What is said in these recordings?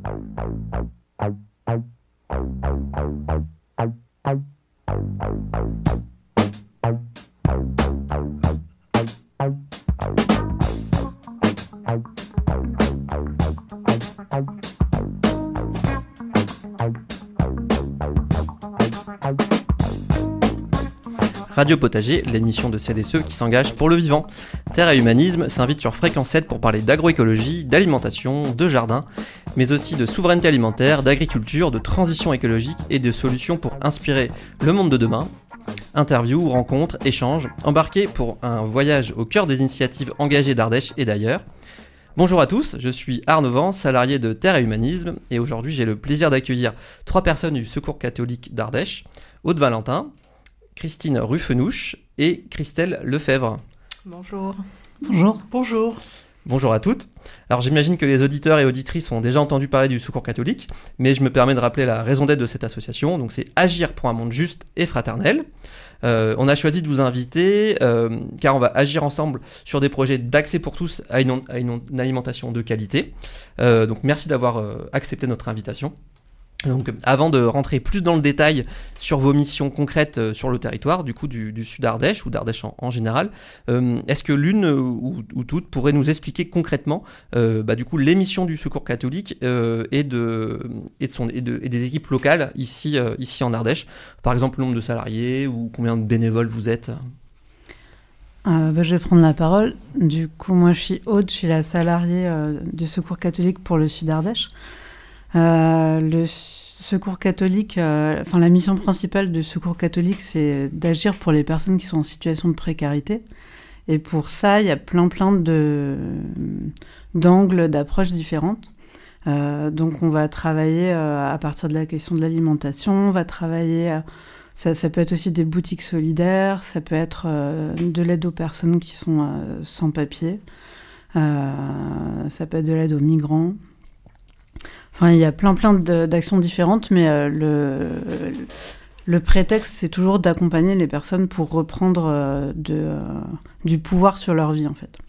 Radio Potager, l'émission de celles et ceux qui s'engagent pour le vivant. Terre et Humanisme s'invite sur Fréquence 7 pour parler d'agroécologie, d'alimentation, de jardin, mais aussi de souveraineté alimentaire, d'agriculture, de transition écologique et de solutions pour inspirer le monde de demain. Interviews, rencontres, échanges, embarqués pour un voyage au cœur des initiatives engagées d'Ardèche et d'ailleurs. Bonjour à tous, je suis Arnaud Vance, salarié de Terre et Humanisme, et aujourd'hui j'ai le plaisir d'accueillir 3 personnes du Secours catholique d'Ardèche, Aude Valentin, Christine Ruffenouche et Christelle Lefebvre. Bonjour. Bonjour. Bonjour. Bonjour à toutes. Alors j'imagine que les auditeurs et auditrices ont déjà entendu parler du Secours catholique, mais je me permets de rappeler la raison d'être de cette association, donc c'est agir pour un monde juste et fraternel. On a choisi de vous inviter car on va agir ensemble sur des projets d'accès pour tous à une alimentation de qualité. Donc merci d'avoir accepté notre invitation. Donc, avant de rentrer plus dans le détail sur vos missions concrètes sur le territoire, du coup du Sud Ardèche ou d'Ardèche en général, est-ce que l'une ou toutes pourrait nous expliquer concrètement du coup les missions du Secours catholique et des équipes locales ici en Ardèche, par exemple le nombre de salariés ou combien de bénévoles vous êtes? Je vais prendre la parole. Du coup, moi je suis Aude, je suis la salariée du Secours catholique pour le Sud Ardèche. Le Secours catholique, la mission principale du Secours catholique, c'est d'agir pour les personnes qui sont en situation de précarité. Et pour ça, il y a plein d'angles, d'approches différentes. Donc, on va travailler à partir de la question de l'alimentation. On va travailler, ça peut être aussi des boutiques solidaires. Ça peut être de l'aide aux personnes qui sont sans papier. Ça peut être de l'aide aux migrants. Enfin, il y a plein d'actions différentes, mais le prétexte, c'est toujours d'accompagner les personnes pour reprendre du pouvoir sur leur vie, en fait.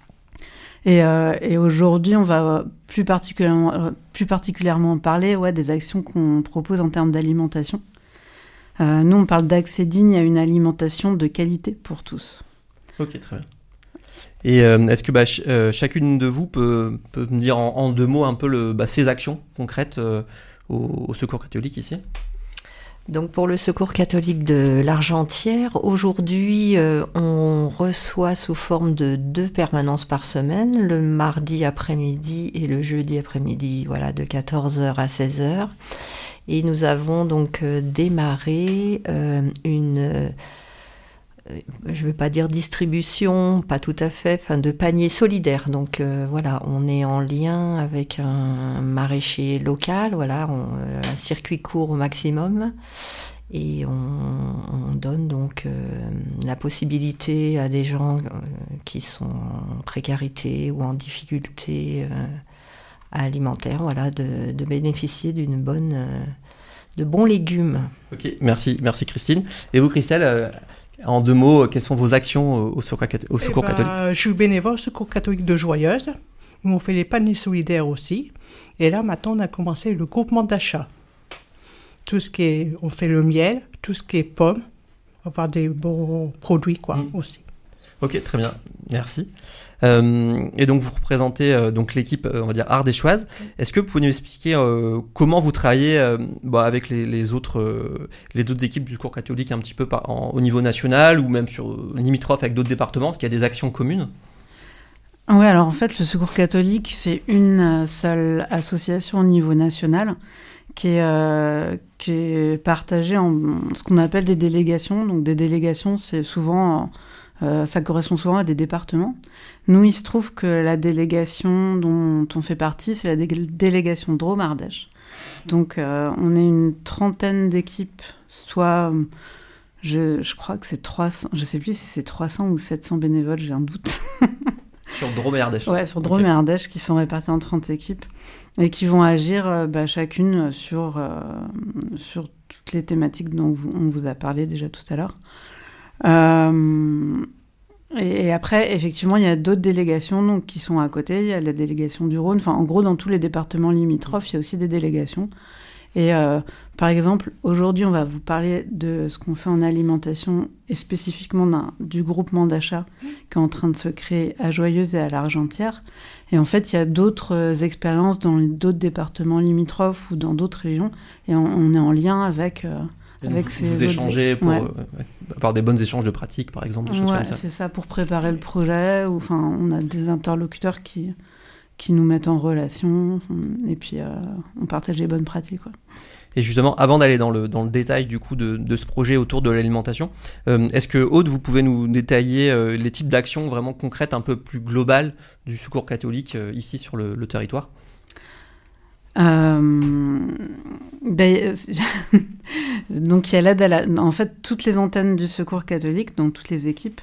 Et aujourd'hui, on va plus particulièrement parler des actions qu'on propose en termes d'alimentation. Nous, on parle d'accès digne à une alimentation de qualité pour tous. Ok, très bien. Et est-ce que chacune de vous peut me dire en 2 mots un peu ses actions concrètes au Secours catholique ici? Donc pour le Secours catholique de l'Argentière, aujourd'hui on reçoit sous forme de 2 permanences par semaine, le mardi après-midi et le jeudi après-midi, de 14h à 16h. Et nous avons donc démarré une... je ne veux pas dire distribution, pas tout à fait, de paniers solidaires. Donc on est en lien avec un maraîcher local, un circuit court au maximum. Et on donne donc la possibilité à des gens qui sont en précarité ou en difficulté alimentaire, de bénéficier de bons légumes. Ok, merci Christine. Et vous Christelle, en 2 mots, quelles sont vos actions au Secours catholique? Je suis bénévole au Secours catholique de Joyeuse, où on fait les paniers solidaires aussi. Et là, maintenant, on a commencé le groupement d'achat. On fait le miel, tout ce qui est pommes, on va avoir des bons produits, aussi. Ok, très bien, merci. Et donc vous représentez donc l'équipe, on va dire ardéchoise. Est-ce que vous pouvez nous expliquer comment vous travaillez avec les autres équipes du Secours catholique un petit peu au niveau national ou même sur limitrophe avec d'autres départements? Est-ce qu'il y a des actions communes? Oui, alors en fait, le Secours catholique, c'est une seule association au niveau national qui est partagée en ce qu'on appelle des délégations. Donc des délégations, c'est souvent... ça correspond souvent à des départements. Nous, il se trouve que la délégation dont on fait partie, c'est la délégation Drôme-Ardèche. Donc, on est une 30aine d'équipes, soit, je crois que c'est 300, je ne sais plus si c'est 300 ou 700 bénévoles, j'ai un doute. Sur Drôme et Ardèche. Ouais, sur Drôme et Ardèche, qui sont répartis en 30 équipes et qui vont agir chacune sur toutes les thématiques dont on vous a parlé déjà tout à l'heure. Et après, effectivement, il y a d'autres délégations donc, qui sont à côté. Il y a la délégation du Rhône. Enfin, en gros, dans tous les départements limitrophes, il y a aussi des délégations. Et par exemple, aujourd'hui, on va vous parler de ce qu'on fait en alimentation et spécifiquement du groupement d'achat qui est en train de se créer à Joyeuse et à l'Argentière. Et en fait, il y a d'autres expériences dans d'autres départements limitrophes ou dans d'autres régions. Et on est en lien avec ces vous autres... échangez pour Ouais. avoir des bonnes échanges de pratiques, par exemple, des choses comme ça. C'est ça, pour préparer le projet. Enfin, on a des interlocuteurs qui nous mettent en relation. Et puis, on partage les bonnes pratiques, quoi. Et justement, avant d'aller dans le détail du coup de ce projet autour de l'alimentation, est-ce que Aude, vous pouvez nous détailler les types d'actions vraiment concrètes, un peu plus globales du Secours catholique ici sur le territoire ? Donc il y a l'aide en fait, toutes les antennes du Secours catholique, donc toutes les équipes,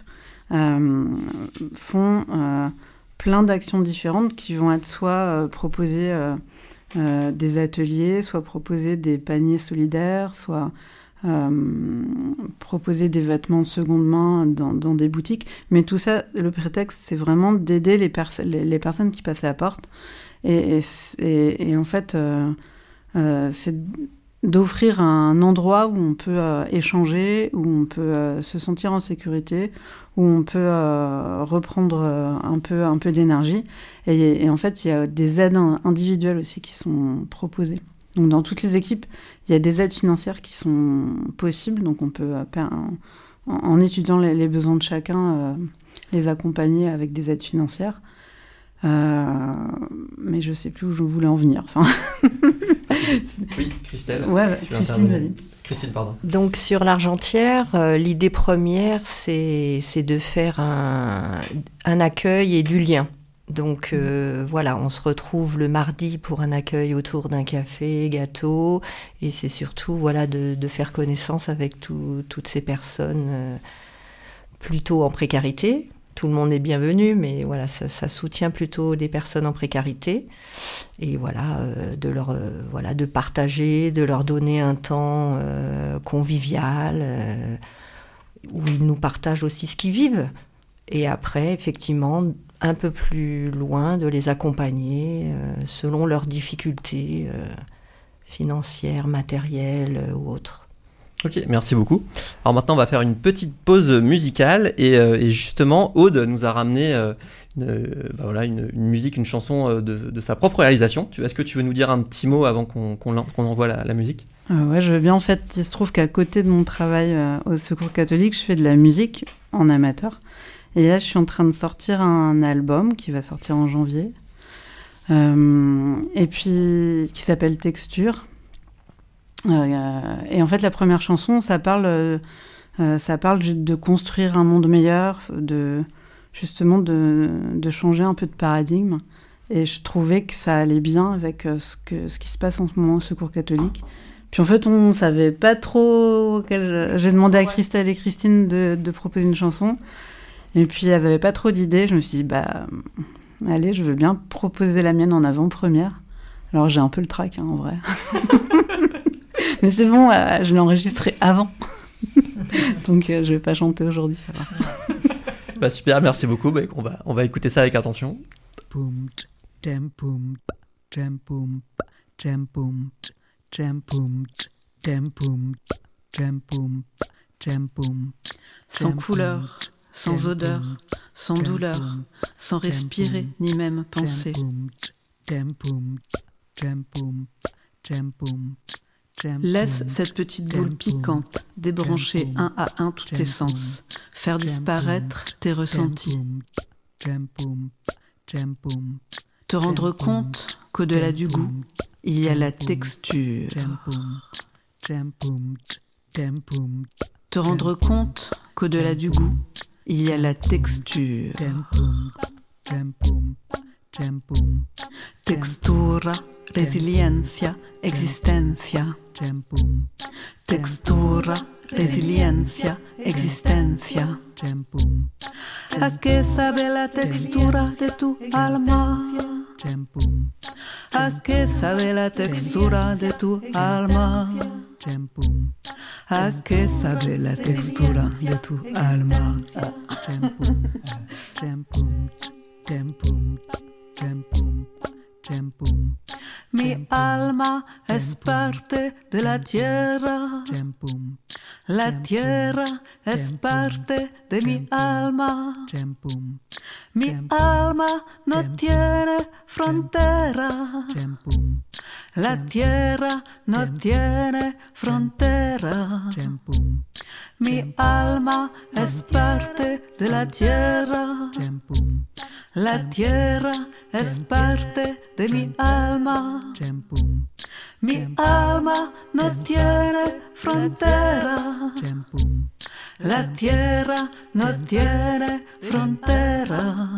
font plein d'actions différentes qui vont être soit proposer des ateliers, soit proposer des paniers solidaires, soit proposer des vêtements de seconde main dans des boutiques. Mais tout ça, le prétexte, c'est vraiment d'aider les personnes qui passent à la porte. Et en fait, c'est d'offrir un endroit où on peut échanger, où on peut se sentir en sécurité, où on peut reprendre un peu d'énergie. Et en fait, il y a des aides individuelles aussi qui sont proposées. Donc, dans toutes les équipes, il y a des aides financières qui sont possibles. Donc, on peut, en étudiant les besoins de chacun, les accompagner avec des aides financières. Mais je ne sais plus où je voulais en venir. Enfin... Oui, Christelle. Ouais, Christine, vas-y. Christine, pardon. Donc sur l'Argentière, l'idée première, c'est de faire un accueil et du lien. Donc voilà, on se retrouve le mardi pour un accueil autour d'un café, gâteau, et c'est surtout voilà de faire connaissance avec toutes ces personnes plutôt en précarité. Tout le monde est bienvenu, mais voilà, ça soutient plutôt des personnes en précarité. Et voilà, de partager, de leur donner un temps convivial, où ils nous partagent aussi ce qu'ils vivent. Et après, effectivement, un peu plus loin, de les accompagner selon leurs difficultés financières, matérielles ou autres. Ok, merci beaucoup. Alors maintenant, on va faire une petite pause musicale et justement, Aude nous a ramené une musique, une chanson de sa propre réalisation. Est-ce que tu veux nous dire un petit mot avant qu'on envoie la musique ? Ouais, je veux bien. En fait, il se trouve qu'à côté de mon travail au Secours catholique, je fais de la musique en amateur. Et là, je suis en train de sortir un album qui va sortir en janvier. Et puis, qui s'appelle Texture. Et en fait, la première chanson, ça parle de construire un monde meilleur, justement de changer un peu de paradigme. Et je trouvais que ça allait bien avec ce qui se passe en ce moment au Secours catholique. Puis en fait, on ne savait pas trop... J'ai demandé à Christelle et Christine de proposer une chanson. Et puis, elles n'avaient pas trop d'idées. Je me suis dit, allez, je veux bien proposer la mienne en avant-première. Alors, j'ai un peu le trac, en vrai. Mais c'est bon, je l'ai enregistré avant. Donc, je vais pas chanter aujourd'hui, ça va. Super, merci beaucoup. On va écouter ça avec attention. Sans couleur, sans odeur, sans douleur, sans respirer, ni même penser. Laisse cette petite boule piquante débrancher un à un tous tes sens, faire disparaître tes ressentis. Te rendre compte qu'au-delà du goût, il y a la texture. Te rendre compte qu'au-delà du goût, il y a la texture. Textura, resiliencia, existencia. Textura, resiliencia, existencia. ¿A qué sabe la textura de tu alma? ¿A qué sabe la textura de tu alma? ¿A qué sabe la textura de tu alma? Mi alma es parte de la tierra. La tierra es parte de mi alma. Mi alma no tiene frontera. La tierra no tiene frontera. Mi alma es parte de la tierra. La tierra es parte de mi alma. Mi alma no tiene frontera. La tierra no tiene frontera.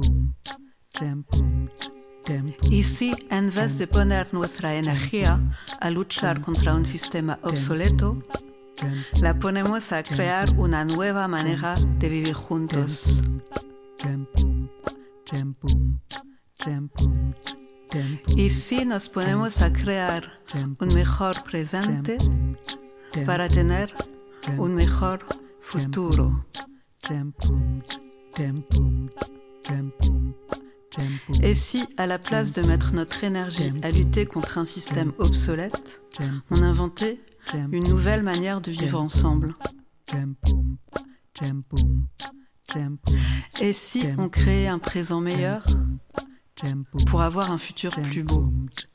Y si en vez de poner nuestra energía a luchar contra un sistema obsoleto, la ponemos a crear una nueva manera de vivir juntos. Y si nos ponemos a crear un mejor presente para tener un mejor futuro. Et si, à la place de mettre notre énergie à lutter contre un système obsolète, on inventait une nouvelle manière de vivre ensemble? Et si on créait un présent meilleur pour avoir un futur plus beau?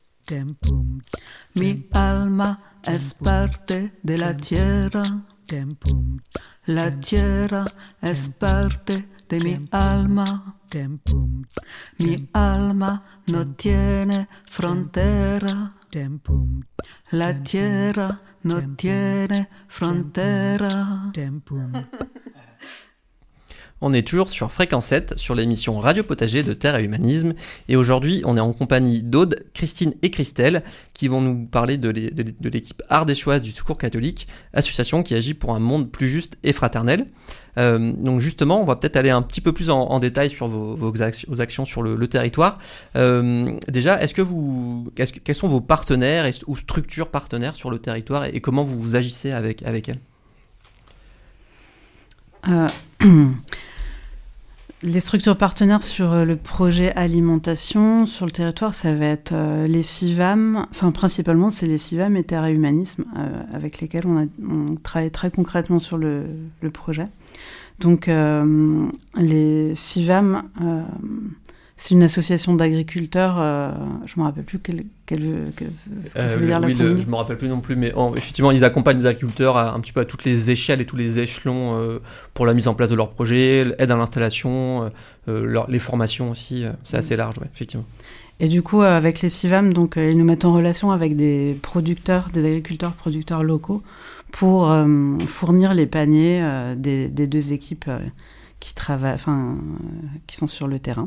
Mi alma es parte de la tierra. La tierra es parte de mi alma. Mi alma no tiene frontera. La tierra no tiene frontera. On est toujours sur Fréquence 7, sur l'émission Radio Potager de Terre et Humanisme. Et aujourd'hui, on est en compagnie d'Aude, Christine et Christelle, qui vont nous parler de l'équipe ardéchoise du Secours catholique, association qui agit pour un monde plus juste et fraternel. Donc justement, on va peut-être aller un petit peu plus en détail sur vos actions sur le territoire. Déjà, quels sont vos partenaires ou structures partenaires sur le territoire et comment vous agissez avec elles? Les structures partenaires sur le projet alimentation sur le territoire, ça va être les CIVAM, enfin principalement c'est les CIVAM et Terre et Humanisme avec lesquels on travaille très concrètement sur le projet. Donc les CIVAM, c'est une association d'agriculteurs, je ne me rappelle plus ce que veut dire je ne me rappelle plus non plus, mais effectivement, ils accompagnent les agriculteurs un petit peu à toutes les échelles et tous les échelons pour la mise en place de leurs projets, l'aide à l'installation, les formations aussi, c'est assez large, ouais, effectivement. Et du coup, avec les CIVAM, donc, ils nous mettent en relation avec des agriculteurs producteurs locaux pour fournir les paniers des deux équipes qui travaillent, qui sont sur le terrain.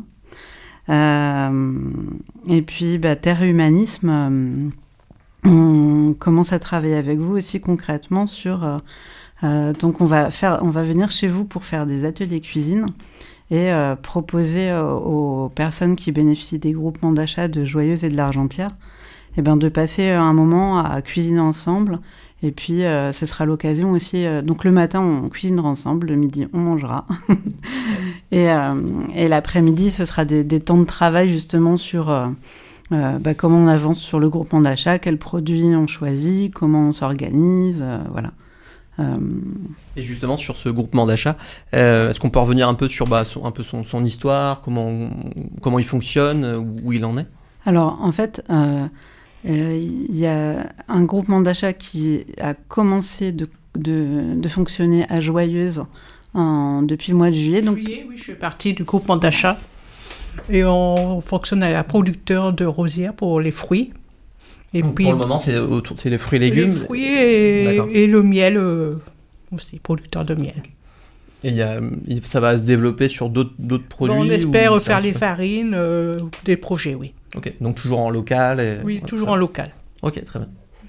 Et puis Terre et Humanisme, on commence à travailler avec vous aussi concrètement sur donc on va venir chez vous pour faire des ateliers cuisine et proposer aux personnes qui bénéficient des groupements d'achat de Joyeuse et de l'Argentière de passer un moment à cuisiner ensemble. Et puis, ce sera l'occasion aussi... donc, le matin, on cuisinera ensemble. Le midi, on mangera. et l'après-midi, ce sera des temps de travail, justement, sur comment on avance sur le groupement d'achat, quels produits on choisit, comment on s'organise, voilà. Et justement, sur ce groupement d'achat, est-ce qu'on peut revenir un peu sur son histoire, comment il fonctionne, où il en est? Alors, en fait... il y a un groupement d'achat qui a commencé de fonctionner à Joyeuse depuis le mois de juillet. Oui, je suis partie du groupement d'achat et on fonctionne à la producteur de rosières pour les fruits. Et donc, puis, pour le moment, c'est les fruits et légumes. Les fruits et le miel aussi, producteur de miel. Et ça va se développer sur d'autres produits? On espère faire les farines, des projets, oui. Ok, donc toujours en local Oui, toujours en local. Ok, très bien.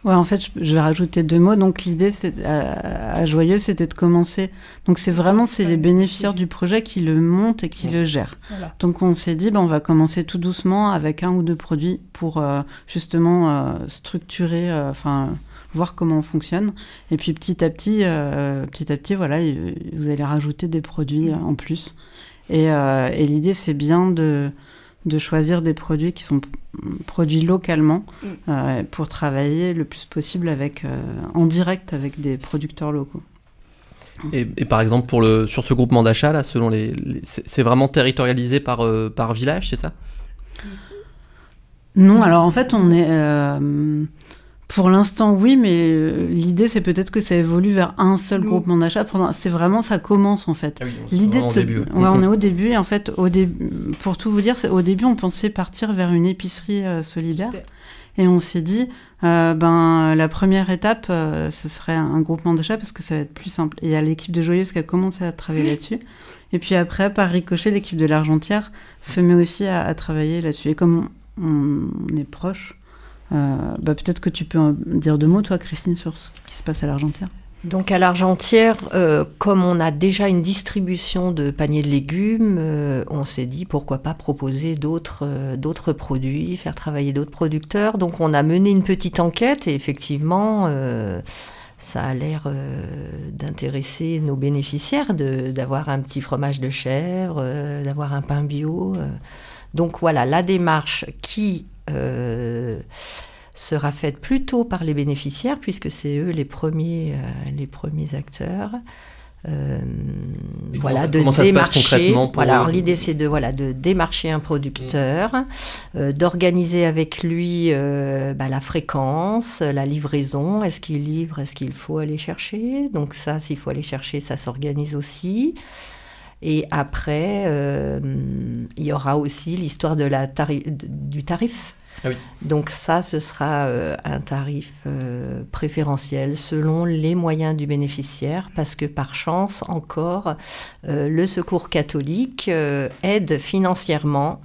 Ouais, en fait, je vais rajouter 2 mots. Donc, l'idée à Joyeuse, c'était de commencer. Donc, c'est les bénéficiaires du projet qui le montent et qui le gèrent. Voilà. Donc, on s'est dit, on va commencer tout doucement avec 1 ou 2 produits pour justement structurer, voir comment on fonctionne. Et puis, petit à petit, voilà, vous allez rajouter des produits en plus. Et l'idée, c'est bien de choisir des produits qui sont produits localement pour travailler le plus possible en direct avec des producteurs locaux. Et par exemple, sur ce groupement d'achat, là, selon c'est vraiment territorialisé par village, c'est ça ? Non, alors en fait, on est... pour l'instant, oui, mais l'idée, c'est peut-être que ça évolue vers un seul groupement d'achat. C'est vraiment, ça commence, en fait. Ah oui, l'idée au début. On est au début, et en fait, pour tout vous dire, au début, on pensait partir vers une épicerie solidaire. Et on s'est dit, la première étape, ce serait un groupement d'achat, parce que ça va être plus simple. Et il y a l'équipe de Joyeuse qui a commencé à travailler là-dessus. Et puis après, par ricochet, l'équipe de l'Argentière se met aussi à travailler là-dessus. Et comme on est proche... peut-être que tu peux en dire 2 mots, toi, Christine, sur ce qui se passe à l'Argentière. Donc à l'Argentière, comme on a déjà une distribution de paniers de légumes, on s'est dit pourquoi pas proposer d'autres produits, faire travailler d'autres producteurs. Donc on a mené une petite enquête et effectivement, ça a l'air d'intéresser nos bénéficiaires d'avoir un petit fromage de chèvre, d'avoir un pain bio. Donc voilà, la démarche qui sera faite plutôt par les bénéficiaires, puisque c'est eux les premiers acteurs. Comment ça se passe concrètement l'idée c'est de démarcher un producteur, d'organiser avec lui la fréquence, la livraison, est-ce qu'il livre, est-ce qu'il faut aller chercher, donc ça, s'il faut aller chercher, ça s'organise aussi. Et après, il y aura aussi l'histoire du tarif. Ah oui. Donc ça, ce sera un tarif préférentiel selon les moyens du bénéficiaire, parce que par chance, encore, le Secours catholique aide financièrement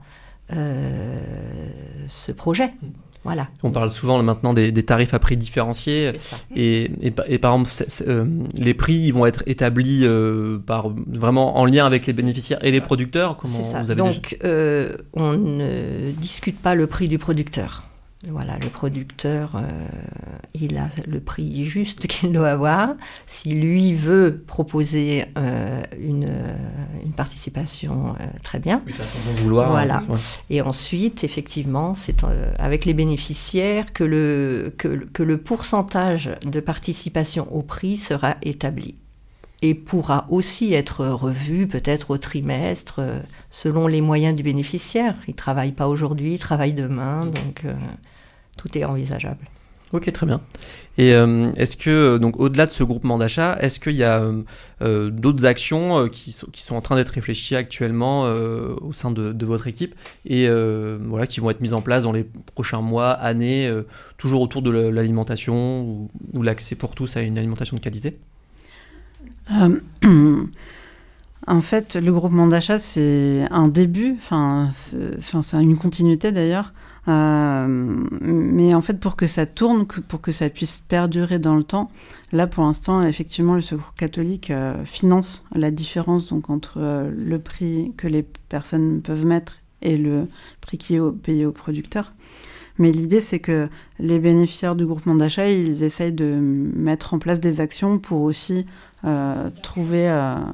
ce projet. Voilà. On parle souvent maintenant des tarifs à prix différenciés et par exemple les prix ils vont être établis vraiment en lien avec les bénéficiaires et les producteurs. Comment vous avez Donc on ne discute pas le prix du producteur. Voilà, le producteur, il a le prix juste qu'il doit avoir. Si lui veut proposer une participation, très bien. Oui, ça son bon vouloir. Voilà. Ouais. Et ensuite, effectivement, c'est avec les bénéficiaires que le pourcentage de participation au prix sera établi. Et pourra aussi être revu peut-être au trimestre, selon les moyens du bénéficiaire. Il ne travaille pas aujourd'hui, il travaille demain, donc tout est envisageable. Ok, très bien. Et est-ce que, donc au-delà de ce groupement d'achat, est-ce qu'il y a d'autres actions qui sont en train d'être réfléchies actuellement au sein de votre équipe et qui vont être mises en place dans les prochains mois, années, toujours autour de l'alimentation ou l'accès pour tous à une alimentation de qualité ? En fait, le groupement d'achat, c'est un début, c'est une continuité d'ailleurs, mais en fait, pour que ça tourne, pour que ça puisse perdurer dans le temps, là, pour l'instant, effectivement, le Secours catholique finance la différence donc, entre le prix que les personnes peuvent mettre et le prix qui est payé aux producteurs. Mais l'idée, c'est que les bénéficiaires du groupement d'achat, ils essayent de mettre en place des actions pour aussi trouver un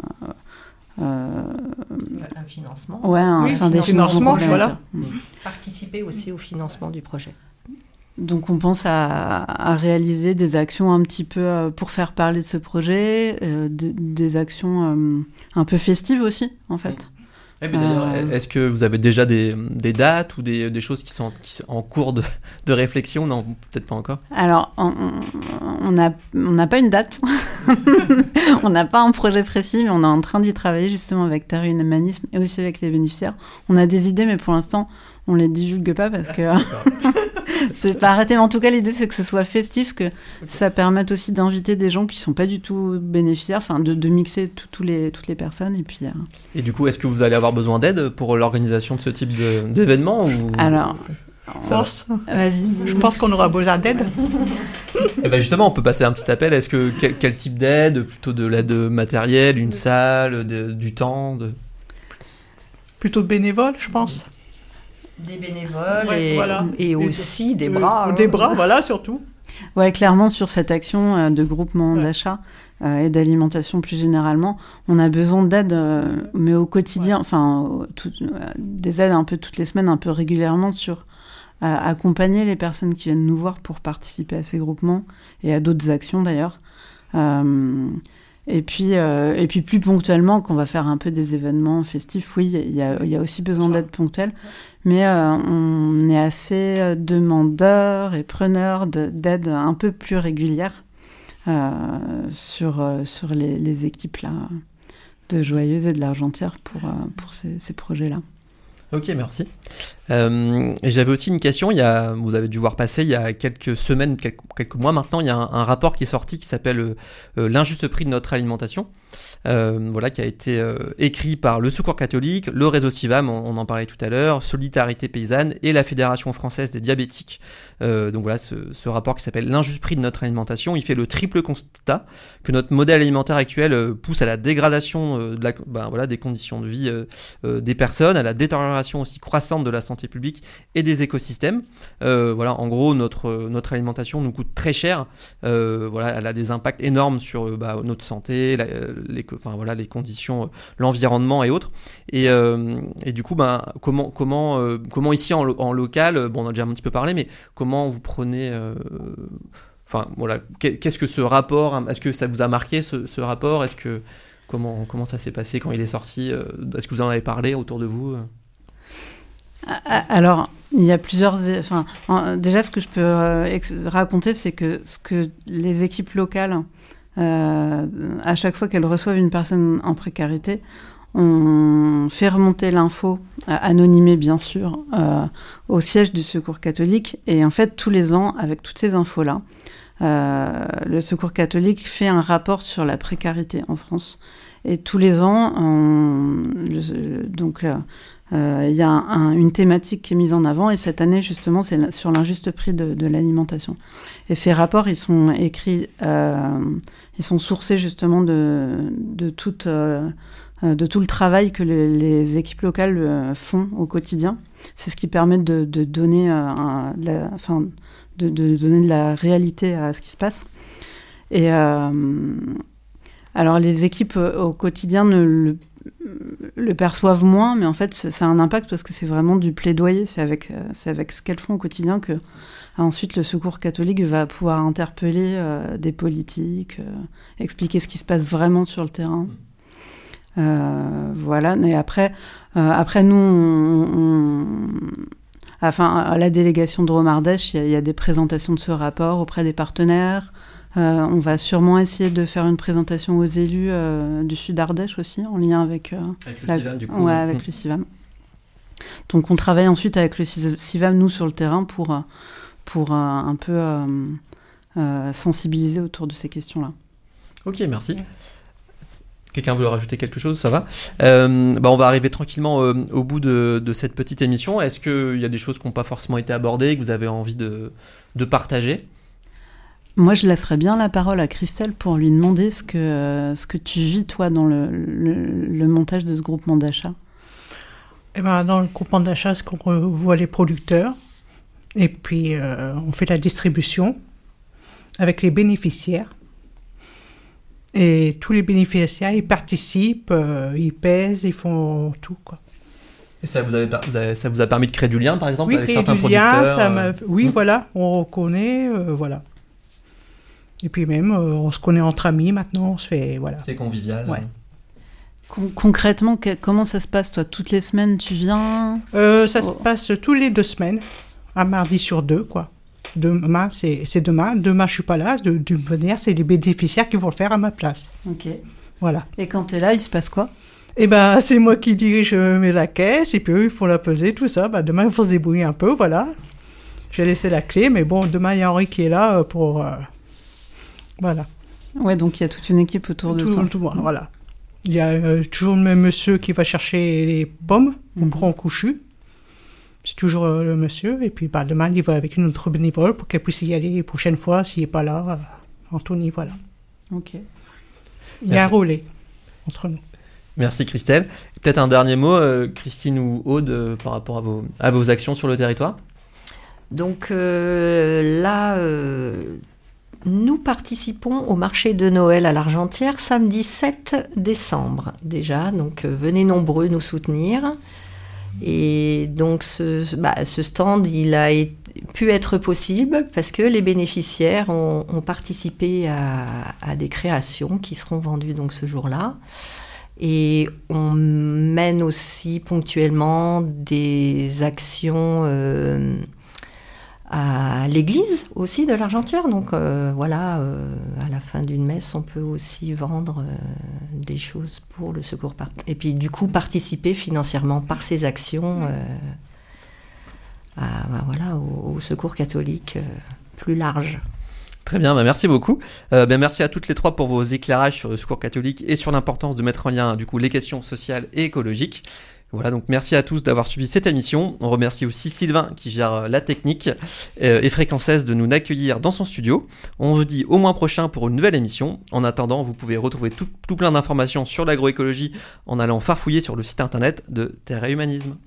financement. Ouais, des financements, voilà. Participer aussi au financement du projet. Donc on pense à réaliser des actions un petit peu pour faire parler de ce projet, des actions un peu festives aussi, en fait. Eh bien, d'ailleurs, est-ce que vous avez déjà des dates ou des choses qui sont en cours de réflexion ? Non, peut-être pas encore. Alors, on n'a pas une date. On n'a pas un projet précis, mais on est en train d'y travailler justement avec Terre Humanisme et aussi avec les bénéficiaires. On a des idées, mais pour l'instant, on ne les divulgue pas parce que c'est pas arrêté. Mais en tout cas, l'idée, c'est que ce soit festif, que ça permette aussi d'inviter des gens qui ne sont pas du tout bénéficiaires, de mixer toutes les personnes. Et du coup, est-ce que vous allez avoir besoin d'aide pour l'organisation de ce type d'événement ou... Alors, Vas-y. Je pense qu'on aura besoin d'aide. Et ben justement, on peut passer un petit appel. Est-ce que quel type d'aide? Plutôt de l'aide matérielle, une salle, du temps Plutôt de bénévoles, je pense. Des bénévoles Ouais, voilà. et aussi des bras. Des bras, voilà, surtout. Ouais, clairement, sur cette action de groupement d'achat et d'alimentation plus généralement, on a besoin d'aide, mais au quotidien, des aides un peu toutes les semaines, un peu régulièrement sur accompagner les personnes qui viennent nous voir pour participer à ces groupements et à d'autres actions d'ailleurs. Et puis plus ponctuellement, quand on va faire un peu des événements festifs, oui, il y a aussi besoin d'aide ponctuelle. Mais on est assez demandeurs et preneurs d'aide un peu plus régulière sur les équipes là, de Joyeuse et de l'Argentière pour ces projets-là. Ok, merci. Et j'avais aussi une question, vous avez dû voir passer il y a quelques semaines, quelques mois maintenant, il y a un rapport qui est sorti qui s'appelle L'injuste prix de notre alimentation, qui a été écrit par le Secours catholique, le réseau Sivam, on en parlait tout à l'heure, Solidarité paysanne et la Fédération française des diabétiques. Ce rapport qui s'appelle L'injuste prix de notre alimentation, il fait le triple constat que notre modèle alimentaire actuel pousse à la dégradation des conditions de vie des personnes, à la détérioration aussi croissante de la santé publique et des écosystèmes. En gros, notre alimentation nous coûte très cher. Elle a des impacts énormes sur notre santé, les conditions, l'environnement et autres. Et du coup, comment ici en local, on a déjà un petit peu parlé, mais comment vous prenez... qu'est-ce que ce rapport, est-ce que ça vous a marqué ce rapport? Comment ça s'est passé quand il est sorti? Est-ce que vous en avez parlé autour de vous? Alors, il y a plusieurs... déjà, ce que je peux raconter, c'est que ce que les équipes locales, à chaque fois qu'elles reçoivent une personne en précarité, on fait remonter l'info, anonymée bien sûr, au siège du Secours catholique. Et en fait, tous les ans, avec toutes ces infos-là, le Secours catholique fait un rapport sur la précarité en France. Et tous les ans, il y a une thématique qui est mise en avant, et cette année, justement, c'est sur l'injuste prix de l'alimentation. Et ces rapports, ils sont écrits, ils sont sourcés, justement, de tout le travail que les équipes locales font au quotidien. C'est ce qui permet de donner de donner de la réalité à ce qui se passe. Et alors, les équipes au quotidien le perçoivent moins, mais en fait, ça a un impact parce que c'est vraiment du plaidoyer. C'est avec ce qu'elles font au quotidien que ensuite le Secours catholique va pouvoir interpeller des politiques, expliquer ce qui se passe vraiment sur le terrain. Et après nous, à la délégation de Drôme-Ardèche, il y a des présentations de ce rapport auprès des partenaires. On va sûrement essayer de faire une présentation aux élus du Sud-Ardèche aussi, en lien avec le Sivam, du coup. Ouais, avec le Sivam. Donc on travaille ensuite avec le Sivam, nous, sur le terrain, pour un peu sensibiliser autour de ces questions-là. Ok, merci. Quelqu'un veut rajouter quelque chose? Ça va. On va arriver tranquillement au bout de cette petite émission. Est-ce qu'il y a des choses qui n'ont pas forcément été abordées et que vous avez envie de partager? Moi, je laisserais bien la parole à Christelle pour lui demander ce que tu vis, toi, dans le montage de ce groupement d'achat. Dans le groupement d'achat, c'est qu'on revoit les producteurs et puis on fait la distribution avec les bénéficiaires. Et tous les bénéficiaires, ils participent, ils pèsent, ils font tout, quoi. Et ça vous a permis de créer du lien, par exemple, avec certains producteurs? Oui, voilà, on reconnaît, voilà. Et puis même, on se connaît entre amis maintenant, on se fait, voilà. C'est convivial. Ouais. Concrètement, comment ça se passe, toi? Toutes les semaines, tu viens? Ça se passe tous les 2 semaines, un mardi sur 2, quoi. Demain, c'est demain. Demain, je suis pas là. D'une manière, c'est les bénéficiaires qui vont le faire à ma place. Ok. Voilà. Et quand tu es là, il se passe quoi? C'est moi qui dirige la caisse, et puis eux, ils font la pesée, tout ça. Demain, il faut se débrouiller un peu, voilà. J'ai laissé la clé, mais bon, demain, il y a Henri qui est là pour... voilà. Ouais, donc il y a toute une équipe autour de toi. Tout, voilà. Il y a toujours le même monsieur qui va chercher les pommes, on prend au couchu. C'est toujours le monsieur. Et puis demain, il va avec une autre bénévole pour qu'elle puisse y aller les prochaines fois s'il n'est pas là. Anthony, voilà. Ok. Il y a un relais entre nous. Merci Christelle. Peut-être un dernier mot, Christine ou Aude, par rapport à vos actions sur le territoire. Donc là, nous participons au marché de Noël à l'Argentière samedi 7 décembre déjà. Donc venez nombreux nous soutenir. Et donc ce stand, il a pu être possible parce que les bénéficiaires ont participé à des créations qui seront vendues donc ce jour-là. Et on mène aussi ponctuellement des actions à l'église aussi de l'Argentière. Donc à la fin d'une messe, on peut aussi vendre des choses pour le secours. Et puis du coup, participer financièrement par ces actions au secours catholique plus large. Très bien, merci beaucoup. Merci à toutes les trois pour vos éclairages sur le secours catholique et sur l'importance de mettre en lien du coup les questions sociales et écologiques. Voilà, donc merci à tous d'avoir suivi cette émission. On remercie aussi Sylvain qui gère la technique et Fréquence 16 de nous accueillir dans son studio. On vous dit au mois prochain pour une nouvelle émission. En attendant, vous pouvez retrouver tout plein d'informations sur l'agroécologie en allant farfouiller sur le site internet de Terre et Humanisme.